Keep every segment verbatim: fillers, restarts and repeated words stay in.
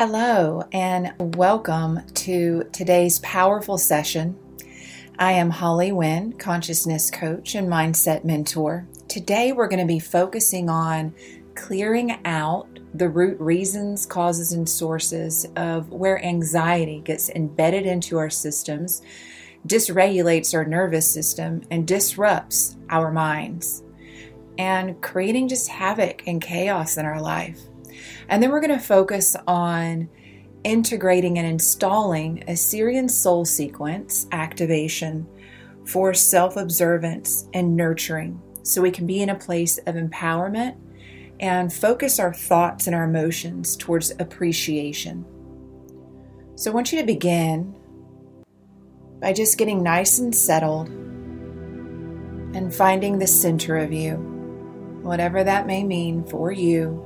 Hello and welcome to today's powerful session. I am Holly Wynn, consciousness coach and mindset mentor. Today we're going to be focusing on clearing out the root reasons, causes, and sources of where anxiety gets embedded into our systems, dysregulates our nervous system, and disrupts our minds, and creating just havoc and chaos in our life. And then we're going to focus on integrating and installing a Sirian soul sequence activation for self-observance and nurturing, so we can be in a place of empowerment and focus our thoughts and our emotions towards appreciation. So I want you to begin by just getting nice and settled and finding the center of you, whatever that may mean for you.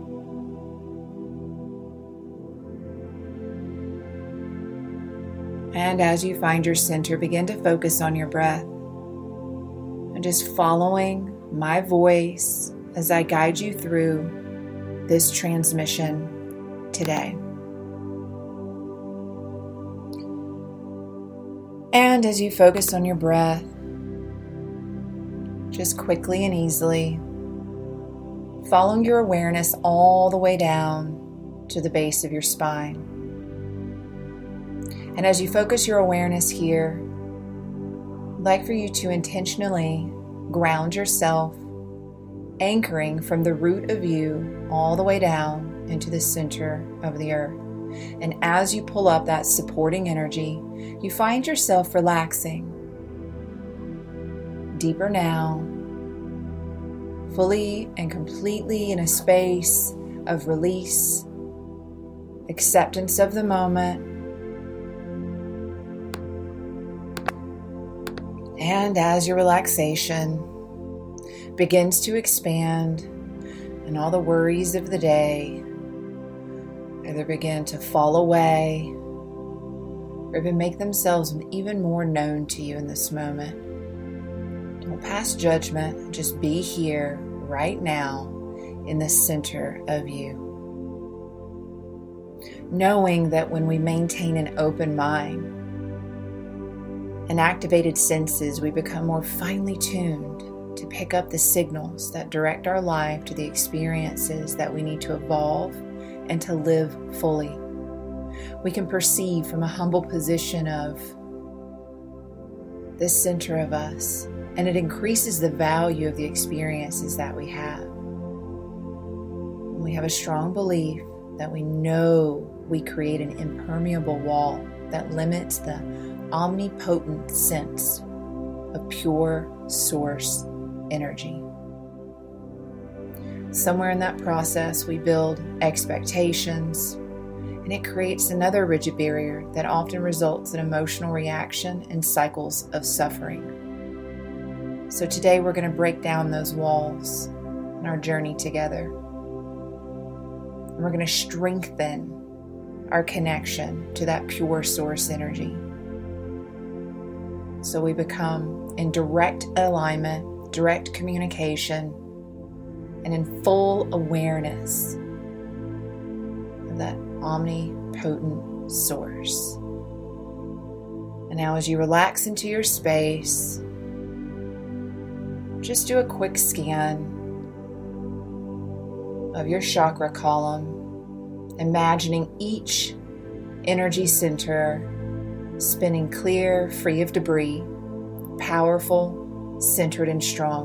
And as you find your center, begin to focus on your breath and just following my voice as I guide you through this transmission today. And as you focus on your breath, just quickly and easily, following your awareness all the way down to the base of your spine. And as you focus your awareness here, I'd like for you to intentionally ground yourself, anchoring from the root of you all the way down into the center of the earth. And as you pull up that supporting energy, you find yourself relaxing deeper now, fully and completely in a space of release, acceptance of the moment. And as your relaxation begins to expand and all the worries of the day either begin to fall away or even make themselves even more known to you in this moment, don't pass judgment. Just be here right now in the center of you. Knowing that when we maintain an open mind and activated senses, we become more finely tuned to pick up the signals that direct our life to the experiences that we need to evolve and to live fully. We can perceive from a humble position of the center of us, and it increases the value of the experiences that we have. We have a strong belief that we know we create an impermeable wall that limits the omnipotent sense of pure source energy. Somewhere in that process, we build expectations, and it creates another rigid barrier that often results in emotional reaction and cycles of suffering. So today we're going to break down those walls in our journey together. And we're going to strengthen our connection to that pure source energy, so we become in direct alignment, direct communication, and in full awareness of that omnipotent source. And now as you relax into your space, just do a quick scan of your chakra column, imagining each energy center spinning clear, free of debris, powerful, centered, and strong.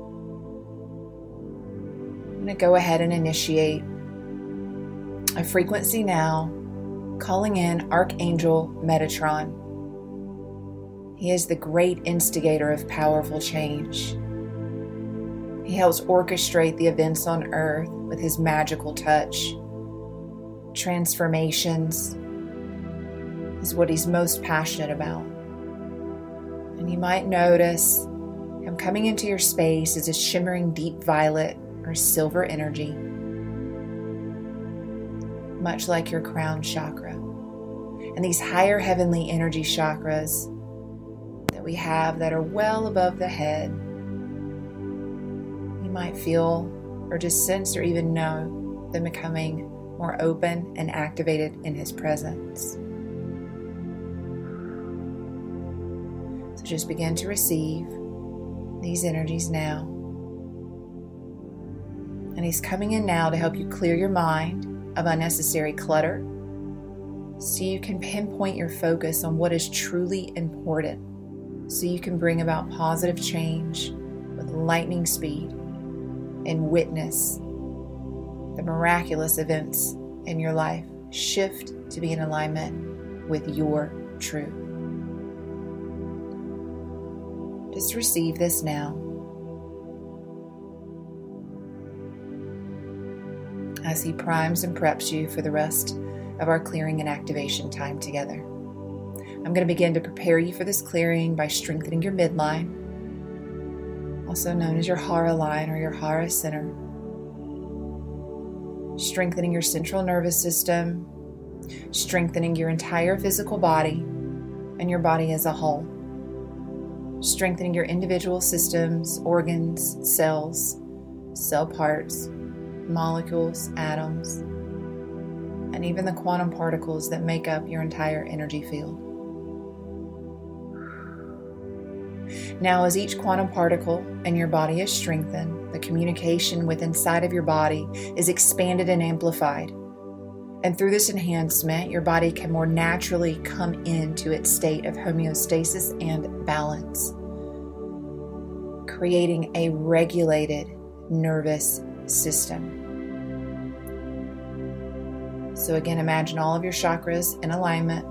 I'm going to go ahead and initiate a frequency now, calling in Archangel Metatron. He is the great instigator of powerful change. He helps orchestrate the events on earth with his magical touch. Transformations is what he's most passionate about. And you might notice him coming into your space as a shimmering deep violet or silver energy, much like your crown chakra. And these higher heavenly energy chakras that we have that are well above the head, you might feel or just sense or even know them becoming more open and activated in His presence. So just begin to receive these energies now. And He's coming in now to help you clear your mind of unnecessary clutter so you can pinpoint your focus on what is truly important, so you can bring about positive change with lightning speed and witness the miraculous events in your life shift to be in alignment with your truth. Just receive this now as He primes and preps you for the rest of our clearing and activation time together. I'm going to begin to prepare you for this clearing by strengthening your midline, also known as your Hara line or your Hara center, strengthening your central nervous system, strengthening your entire physical body and your body as a whole, strengthening your individual systems, organs, cells, cell parts, molecules, atoms, and even the quantum particles that make up your entire energy field. Now, as each quantum particle in your body is strengthened, the communication with inside of your body is expanded and amplified. And through this enhancement, your body can more naturally come into its state of homeostasis and balance, creating a regulated nervous system. So again, imagine all of your chakras in alignment,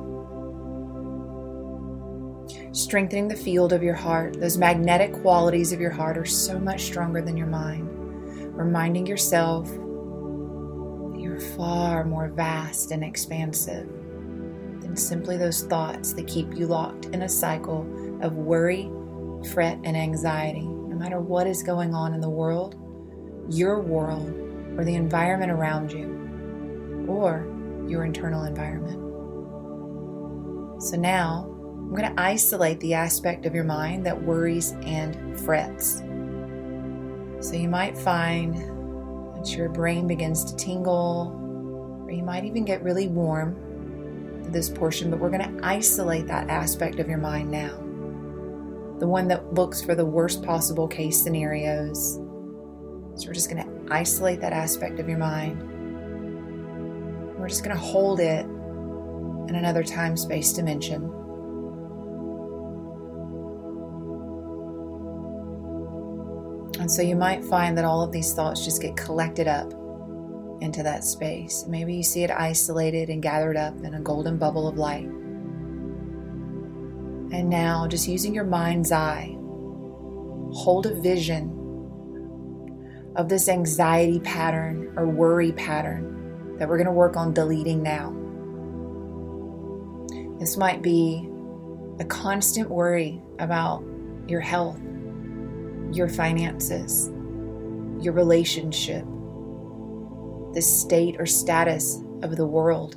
strengthening the field of your heart. Those magnetic qualities of your heart are so much stronger than your mind, reminding yourself that you're far more vast and expansive than simply those thoughts that keep you locked in a cycle of worry, fret, and anxiety. No matter what is going on in the world, your world, or the environment around you, or your internal environment. So now, I'm going to isolate the aspect of your mind that worries and frets. So you might find that your brain begins to tingle, or you might even get really warm to this portion, but we're going to isolate that aspect of your mind now. The one that looks for the worst possible case scenarios. So we're just going to isolate that aspect of your mind. We're just going to hold it in another time-space dimension. And so you might find that all of these thoughts just get collected up into that space. Maybe you see it isolated and gathered up in a golden bubble of light. And now, just using your mind's eye, hold a vision of this anxiety pattern or worry pattern that we're going to work on deleting now. This might be a constant worry about your health, your finances, your relationship, the state or status of the world.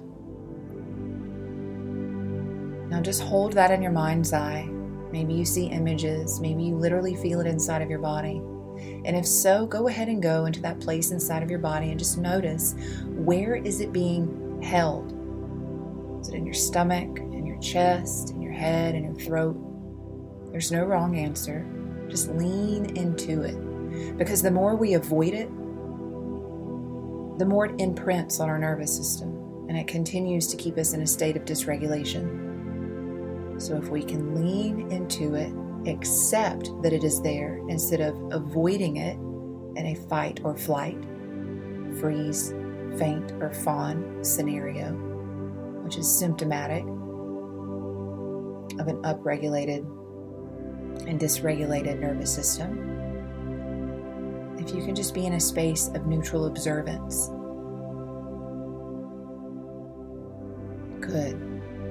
Now just hold that in your mind's eye. Maybe you see images, maybe you literally feel it inside of your body. And if so, go ahead and go into that place inside of your body and just notice, where is it being held? Is it in your stomach, in your chest, in your head, in your throat? There's no wrong answer. Just lean into it. Because the more we avoid it, the more it imprints on our nervous system. And it continues to keep us in a state of dysregulation. So if we can lean into it, accept that it is there instead of avoiding it in a fight or flight, freeze, faint, or fawn scenario, which is symptomatic of an upregulated and dysregulated nervous system. If you can just be in a space of neutral observance. Good.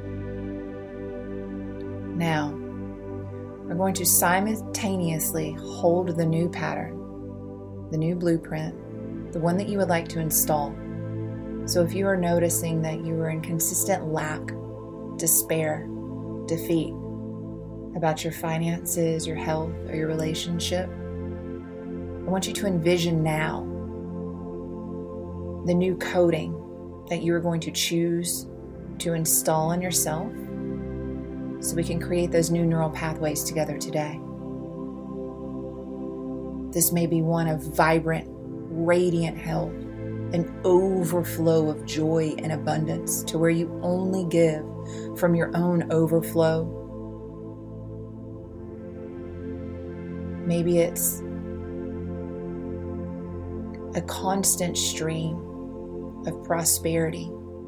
Now, we're going to simultaneously hold the new pattern, the new blueprint, the one that you would like to install. So if you are noticing that you are in consistent lack, despair, defeat about your finances, your health, or your relationship, I want you to envision now the new coding that you are going to choose to install in yourself so we can create those new neural pathways together today. This may be one of vibrant, radiant health, an overflow of joy and abundance to where you only give from your own overflow. Maybe it's a constant stream of prosperity,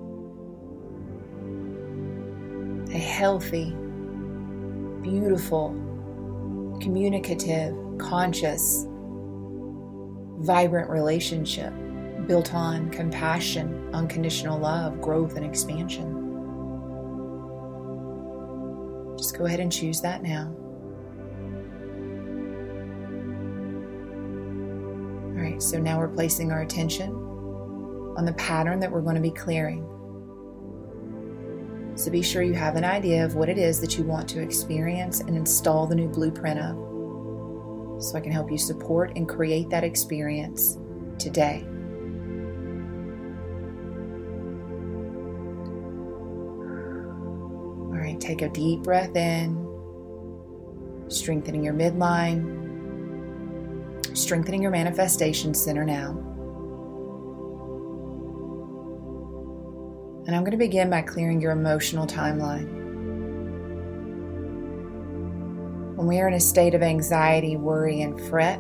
a healthy, beautiful, communicative, conscious, vibrant relationship built on compassion, unconditional love, growth, and expansion. Just go ahead and choose that now. All right, so now we're placing our attention on the pattern that we're going to be clearing. So be sure you have an idea of what it is that you want to experience and install the new blueprint of, so I can help you support and create that experience today. All right, take a deep breath in, strengthening your midline, strengthening your manifestation center now. And I'm going to begin by clearing your emotional timeline. When we are in a state of anxiety, worry, and fret,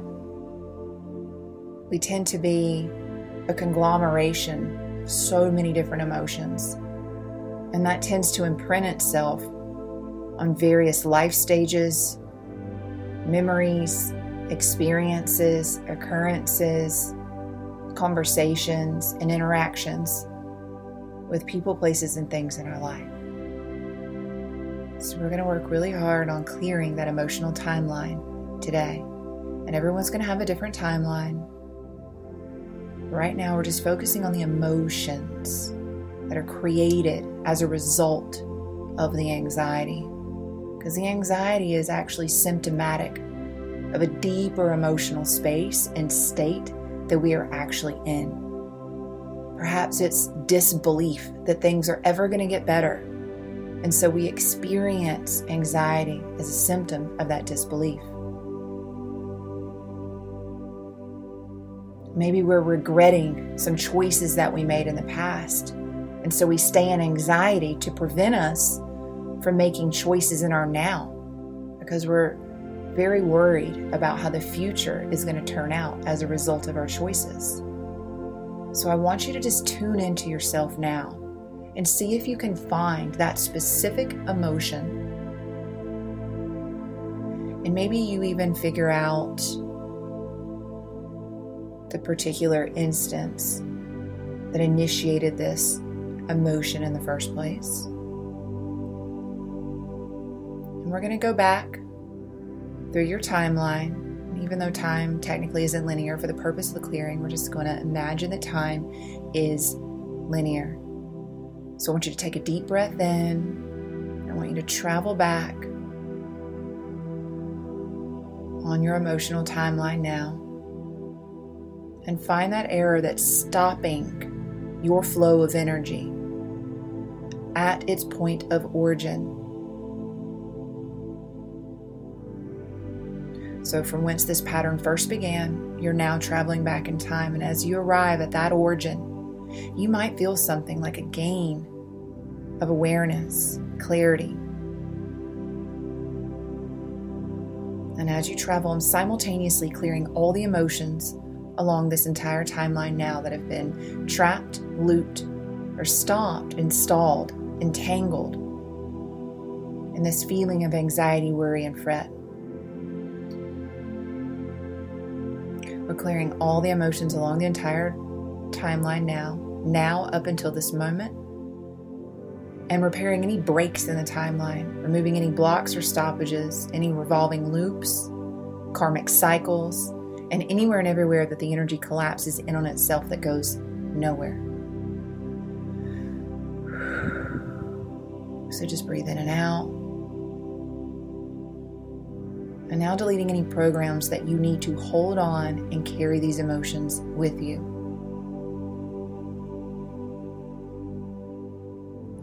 we tend to be a conglomeration of so many different emotions. And that tends to imprint itself on various life stages, memories, experiences, occurrences, conversations, and interactions with people, places, and things in our life. So we're going to work really hard on clearing that emotional timeline today. And everyone's going to have a different timeline. Right now, we're just focusing on the emotions that are created as a result of the anxiety. Because the anxiety is actually symptomatic of a deeper emotional space and state that we are actually in. Perhaps it's disbelief that things are ever going to get better. And so we experience anxiety as a symptom of that disbelief. Maybe we're regretting some choices that we made in the past. And so we stay in anxiety to prevent us from making choices in our now, because we're very worried about how the future is going to turn out as a result of our choices. So I want you to just tune into yourself now and see if you can find that specific emotion. And maybe you even figure out the particular instance that initiated this emotion in the first place. And we're going to go back through your timeline. Even though time technically isn't linear, for the purpose of the clearing, we're just going to imagine that time is linear. So I want you to take a deep breath in. I want you to travel back on your emotional timeline now and find that error that's stopping your flow of energy at its point of origin. So from whence this pattern first began, you're now traveling back in time. And as you arrive at that origin, you might feel something like a gain of awareness, clarity. And as you travel, I'm simultaneously clearing all the emotions along this entire timeline now that have been trapped, looped, or stopped, installed, entangled in this feeling of anxiety, worry, and fret. We're clearing all the emotions along the entire timeline now, now up until this moment, and repairing any breaks in the timeline, removing any blocks or stoppages, any revolving loops, karmic cycles, and anywhere and everywhere that the energy collapses in on itself that goes nowhere. So just breathe in and out. And now deleting any programs that you need to hold on and carry these emotions with you.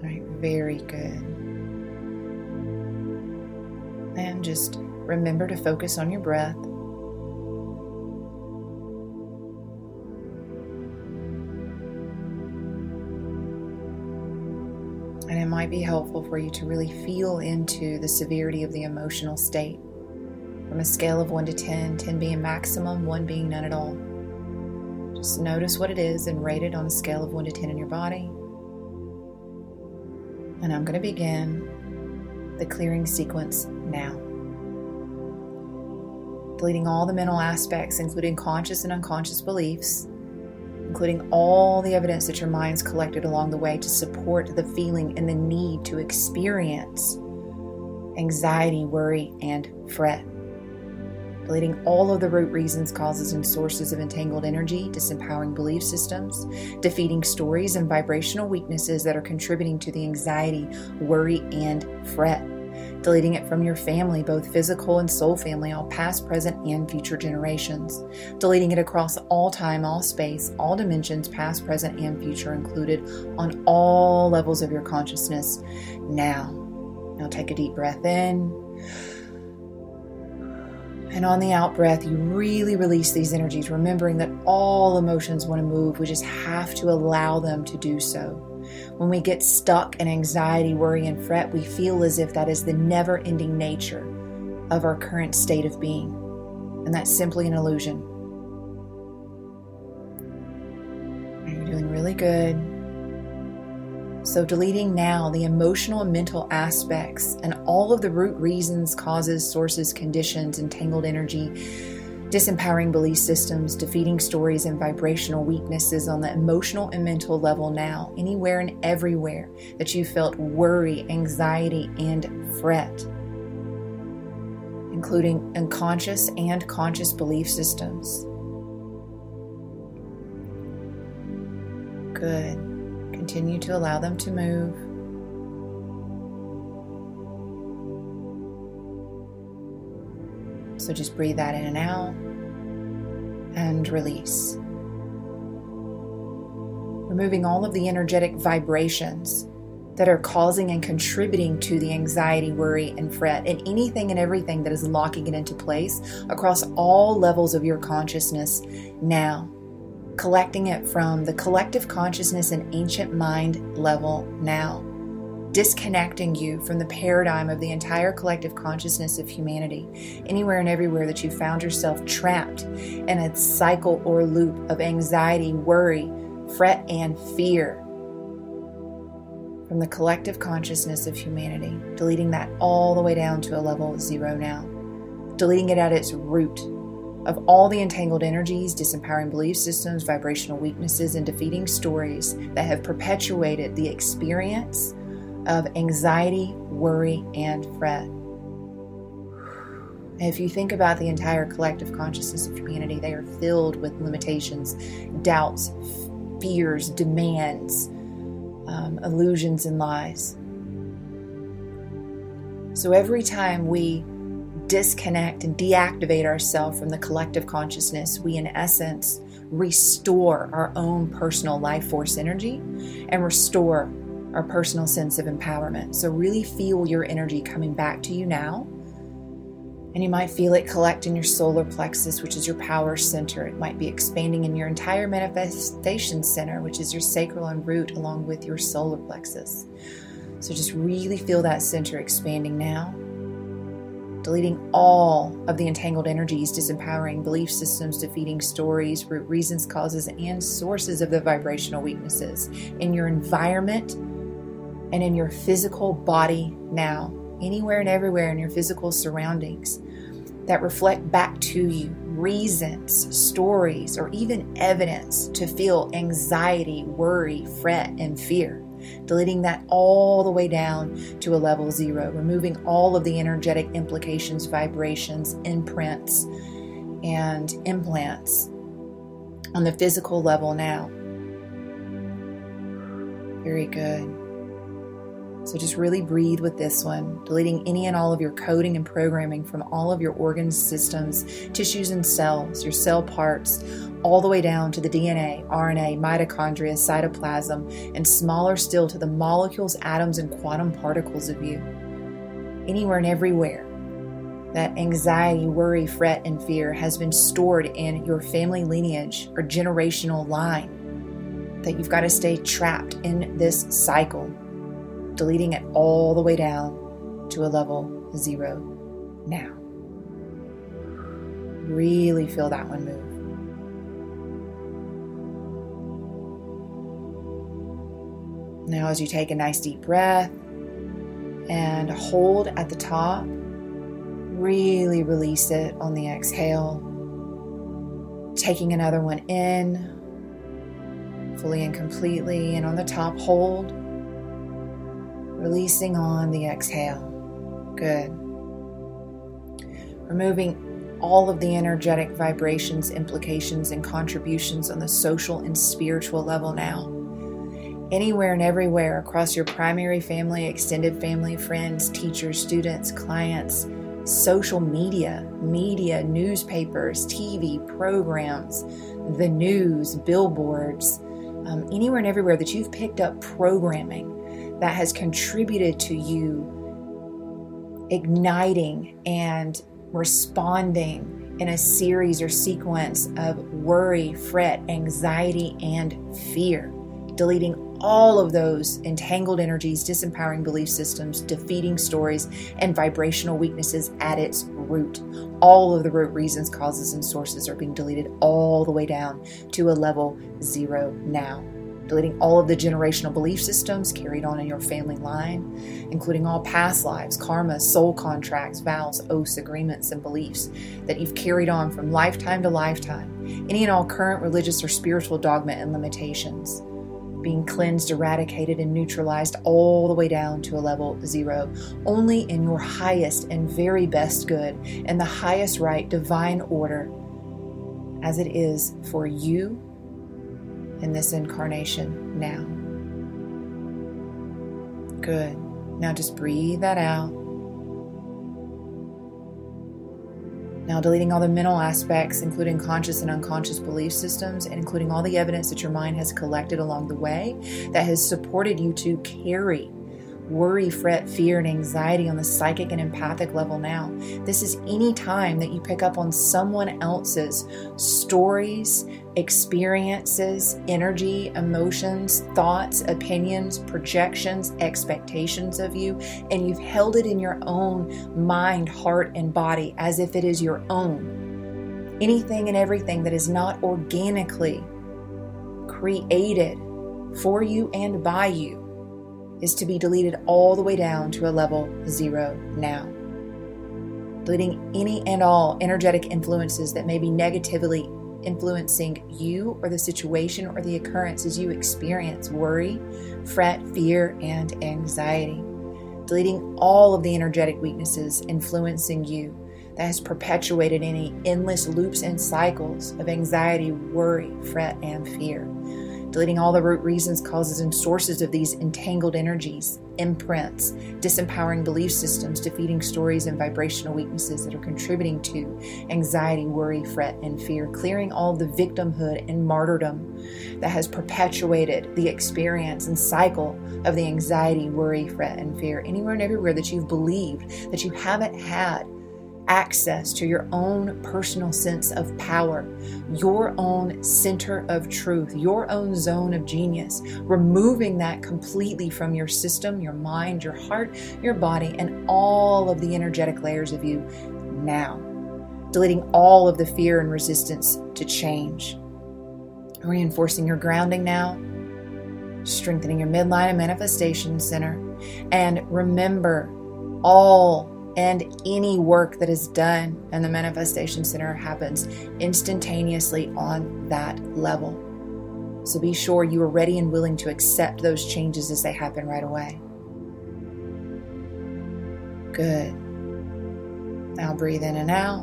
All right, very good. And just remember to focus on your breath. And it might be helpful for you to really feel into the severity of the emotional state. From a scale of one to ten, ten being maximum, one being none at all. Just notice what it is and rate it on a scale of one to ten in your body. And I'm going to begin the clearing sequence now. Deleting all the mental aspects, including conscious and unconscious beliefs, including all the evidence that your mind's collected along the way to support the feeling and the need to experience anxiety, worry, and fret. Deleting all of the root reasons, causes, and sources of entangled energy, disempowering belief systems, defeating stories and vibrational weaknesses that are contributing to the anxiety, worry, and fret. Deleting it from your family, both physical and soul family, all past, present, and future generations. Deleting it across all time, all space, all dimensions, past, present, and future, included on all levels of your consciousness now. Now take a deep breath in. And on the out breath, you really release these energies, remembering that all emotions want to move. We just have to allow them to do so. When we get stuck in anxiety, worry, and fret, we feel as if that is the never-ending nature of our current state of being. And that's simply an illusion. And you're doing really good. So deleting now the emotional and mental aspects and all of the root reasons, causes, sources, conditions, entangled energy, disempowering belief systems, defeating stories, and vibrational weaknesses on the emotional and mental level now, anywhere and everywhere that you felt worry, anxiety, and fret, including unconscious and conscious belief systems. Good. Continue to allow them to move. So just breathe that in and out and release. Removing all of the energetic vibrations that are causing and contributing to the anxiety, worry, and fret, and anything and everything that is locking it into place across all levels of your consciousness now. Collecting it from the collective consciousness and ancient mind level now. Disconnecting you from the paradigm of the entire collective consciousness of humanity, anywhere and everywhere that you found yourself trapped in a cycle or loop of anxiety, worry, fret, and fear. From the collective consciousness of humanity, deleting that all the way down to a level of zero now. Deleting it at its root. Of all the entangled energies, disempowering belief systems, vibrational weaknesses, and defeating stories that have perpetuated the experience of anxiety, worry, and fret. And if you think about the entire collective consciousness of humanity, they are filled with limitations, doubts, fears, demands, um, illusions, and lies. So every time we disconnect and deactivate ourselves from the collective consciousness, we in essence restore our own personal life force energy and restore our personal sense of empowerment. So really feel your energy coming back to you now. And you might feel it collect in your solar plexus, which is your power center. It might be expanding in your entire manifestation center, which is your sacral and root, along with your solar plexus. So just really feel that center expanding now. Deleting all of the entangled energies, disempowering belief systems, defeating stories, root reasons, causes, and sources of the vibrational weaknesses in your environment and in your physical body now, anywhere and everywhere in your physical surroundings that reflect back to you reasons, stories, or even evidence to feel anxiety, worry, fret, and fear. Deleting that all the way down to a level zero, removing all of the energetic implications, vibrations, imprints, and implants on the physical level now. Very good. So just really breathe with this one, deleting any and all of your coding and programming from all of your organs, systems, tissues, and cells, your cell parts, all the way down to the D N A, R N A, mitochondria, cytoplasm, and smaller still to the molecules, atoms, and quantum particles of you. Anywhere and everywhere that anxiety, worry, fret, and fear has been stored in your family lineage or generational line, that you've got to stay trapped in this cycle, deleting it all the way down to a level zero now. Really feel that one move. Now as you take a nice deep breath and hold at the top, really release it on the exhale. Taking another one in, fully and completely, and on the top, hold. Releasing on the exhale. Good. Removing all of the energetic vibrations, implications, and contributions on the social and spiritual level now. Anywhere and everywhere across your primary family, extended family, friends, teachers, students, clients, social media, media, newspapers, T V, programs, the news, billboards, um, anywhere and everywhere that you've picked up programming that has contributed to you igniting and responding in a series or sequence of worry, fret, anxiety, and fear. Deleting all of those entangled energies, disempowering belief systems, defeating stories, and vibrational weaknesses at its root. All of the root reasons, causes, and sources are being deleted all the way down to a level zero now. Deleting all of the generational belief systems carried on in your family line, including all past lives, karma, soul contracts, vows, oaths, agreements, and beliefs that you've carried on from lifetime to lifetime. Any and all current religious or spiritual dogma and limitations being cleansed, eradicated, and neutralized all the way down to a level zero. Only in your highest and very best good and the highest right divine order as it is for you in this incarnation now. Good. Now just breathe that out. Now deleting all the mental aspects, including conscious and unconscious belief systems, and including all the evidence that your mind has collected along the way that has supported you to carry worry, fret, fear, and anxiety on the psychic and empathic level now. This is any time that you pick up on someone else's stories, experiences, energy, emotions, thoughts, opinions, projections, expectations of you, and you've held it in your own mind, heart, and body as if it is your own. Anything and everything that is not organically created for you and by you is to be deleted all the way down to a level zero now. Deleting any and all energetic influences that may be negatively influencing you or the situation or the occurrence as you experience worry, fret, fear, and anxiety. Deleting all of the energetic weaknesses influencing you that has perpetuated any endless loops and cycles of anxiety, worry, fret, and fear. Deleting all the root reasons, causes, and sources of these entangled energies, imprints, disempowering belief systems, defeating stories, and vibrational weaknesses that are contributing to anxiety, worry, fret, and fear. Clearing all the victimhood and martyrdom that has perpetuated the experience and cycle of the anxiety, worry, fret, and fear. Anywhere and everywhere that you've believed that you haven't had access to your own personal sense of power, your own center of truth, your own zone of genius, removing that completely from your system, your mind, your heart, your body, and all of the energetic layers of you now. Deleting all of the fear and resistance to change. Reinforcing your grounding now, strengthening your midline and manifestation center, and remember all and any work that is done in the Manifestation Center happens instantaneously on that level. So be sure you are ready and willing to accept those changes as they happen right away. Good. Now breathe in and out.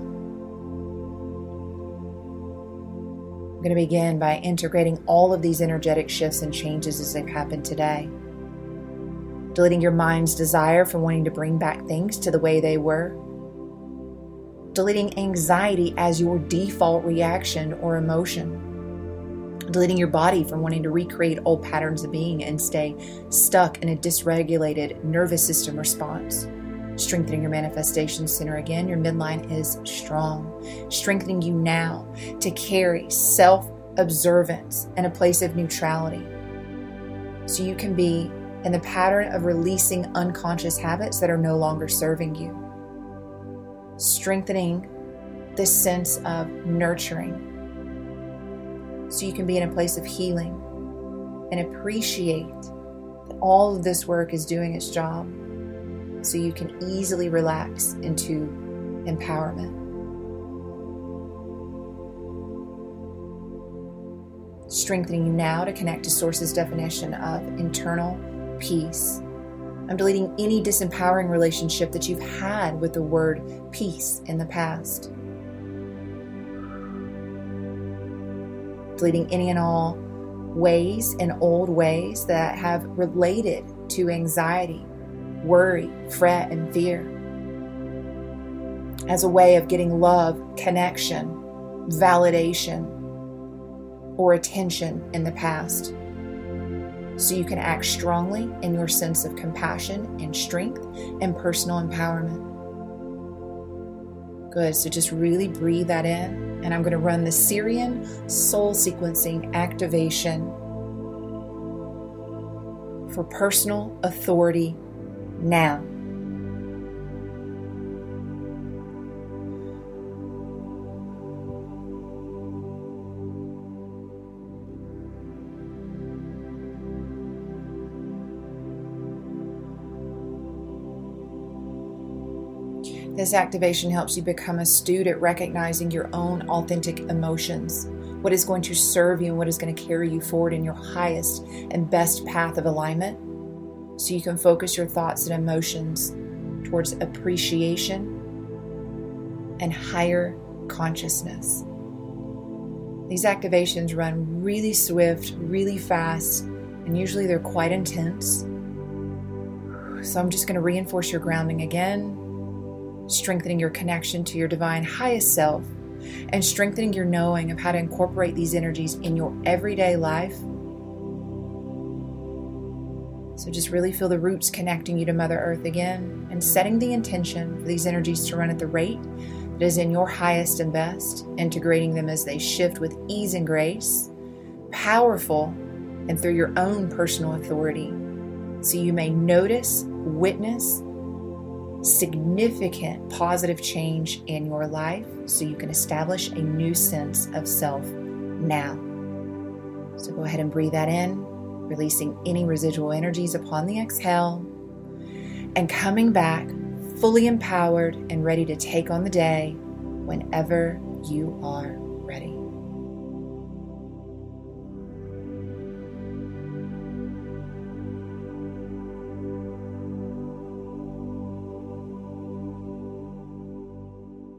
I'm going to begin by integrating all of these energetic shifts and changes as they've happened today. Deleting your mind's desire for wanting to bring back things to the way they were. Deleting anxiety as your default reaction or emotion. Deleting your body from wanting to recreate old patterns of being and stay stuck in a dysregulated nervous system response. Strengthening your manifestation center again. Your midline is strong. Strengthening you now to carry self-observance and a place of neutrality, so you can be in the pattern of releasing unconscious habits that are no longer serving you. Strengthening this sense of nurturing, so you can be in a place of healing and appreciate that all of this work is doing its job, so you can easily relax into empowerment. Strengthening you now to connect to Source's definition of internal peace. I'm deleting any disempowering relationship that you've had with the word peace in the past. Deleting any and all ways and old ways that have related to anxiety, worry, fret, and fear as a way of getting love, connection, validation, or attention in the past, so you can act strongly in your sense of compassion and strength and personal empowerment. Good, so just really breathe that in, and I'm going to run the Sirian soul sequencing activation for personal authority now. This activation helps you become astute at recognizing your own authentic emotions, what is going to serve you and what is going to carry you forward in your highest and best path of alignment, so you can focus your thoughts and emotions towards appreciation and higher consciousness. These activations run really swift, really fast, and usually they're quite intense. So I'm just going to reinforce your grounding again, strengthening your connection to your divine highest self, and strengthening your knowing of how to incorporate these energies in your everyday life. So just really feel the roots connecting you to Mother Earth again, and setting the intention for these energies to run at the rate that is in your highest and best, integrating them as they shift with ease and grace, powerful, and through your own personal authority, so you may notice, witness significant positive change in your life, so you can establish a new sense of self now. So go ahead and breathe that in, releasing any residual energies upon the exhale, and coming back fully empowered and ready to take on the day whenever you are ready.